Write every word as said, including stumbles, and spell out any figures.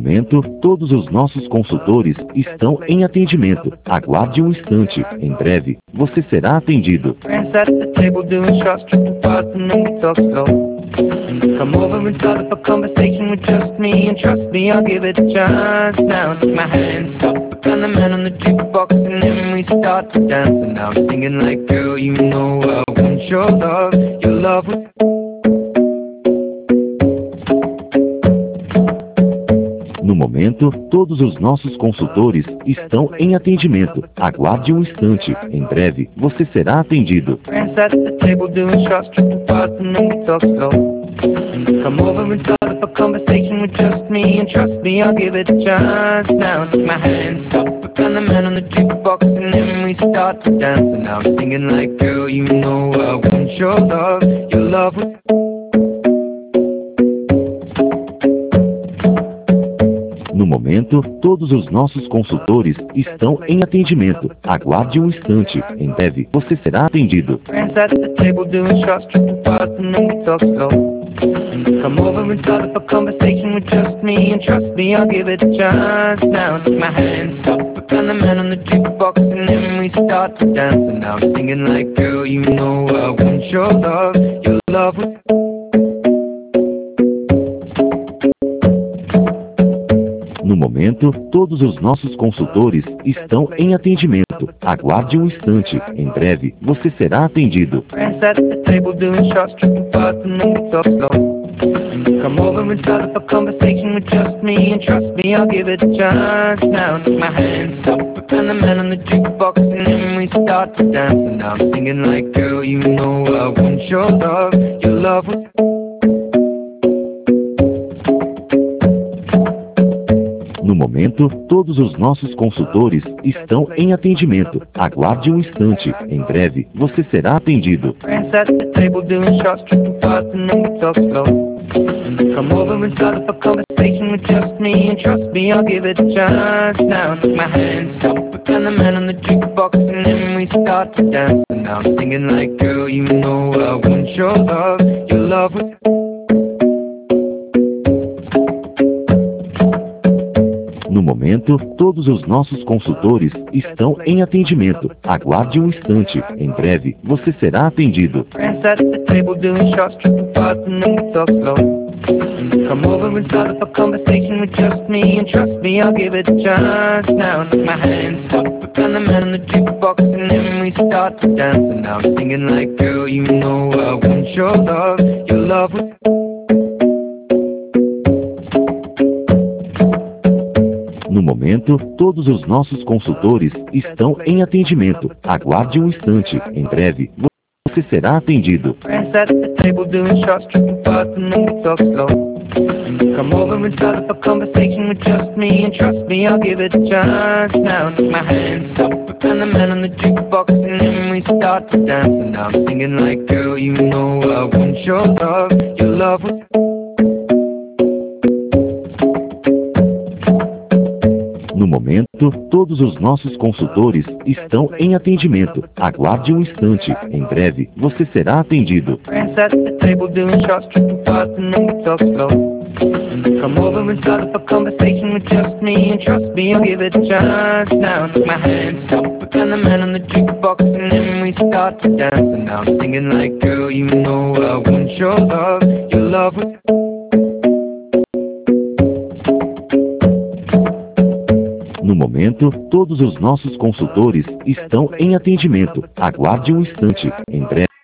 momento, todos os nossos consultores estão em atendimento. Aguarde um instante. Em breve, você será atendido. Come over and start up a conversation with just me, and trust me, I'll give it a chance. Now take my hand, stop, and the man on the jukebox, and then we start to dance. And now I'm singing like, girl, you know I want your love, your love was... No momento, todos os nossos consultores estão em atendimento. Aguarde um instante. Em breve, você será atendido. Come over and start up a conversation with just me, and trust me, I'll give it a chance. Now take my hand, stop, and the man on the jukebox, and then we start to dance. And now I'm singing like, girl, you know I want your love, your love was... No momento, todos os nossos consultores estão em atendimento. Aguarde um instante. Em breve, você será atendido. Come over and start up a conversation with just me, and trust me, I'll give it a chance. Now take my hand, stop, and the man on the jukebox, and then we start to dance. And now I'm singing like, girl, you know I want your love, your love was... No momento, todos os nossos consultores estão em atendimento. Aguarde um instante. Em breve, você será atendido. Come over and start up a conversation with just me, and trust me, I'll give it a chance. Now take my hand, stop, and the man on the jukebox, and then we start to dance. And now I'm singing like, girl, you know I want your love, your love was... No momento, todos os nossos consultores estão em atendimento. Aguarde um instante. Em breve, você será atendido. Come over and start up a conversation with just me, and trust me, I'll give it a chance. Now take my hand, stop, and the man on the jukebox, and then we start to dance. And now I'm singing like, girl, you know I want your love, your love was... No momento, todos os nossos consultores estão em atendimento. Aguarde um instante. Em breve, você será atendido. Come over and start up a conversation with just me, and trust me, I'll give it a chance. Now take my hand, stop, and the man on the jukebox, and then we start to dance. And now I'm singing like, girl, you know I want your love, your love was... No momento, todos os nossos consultores estão em atendimento. Aguarde um instante. Em breve, você será atendido. Come over and start up a conversation with just me, and trust me, I'll give it a chance. Now take my hand, stop, and the man on the jukebox, and then we start to dance. And now I'm singing like, girl, you know I want your love, your love was... No momento, todos os nossos consultores estão em atendimento. Aguarde um instante. Em breve, você será atendido. Come over and start up a conversation with just me, and trust me, I'll give it a chance. Now take my hand, stop, and the man on the jukebox, and then we start to dance. And now I'm singing like, girl, you know I want your love, your love was... No momento, todos os nossos consultores estão em atendimento. Aguarde um instante. Em breve.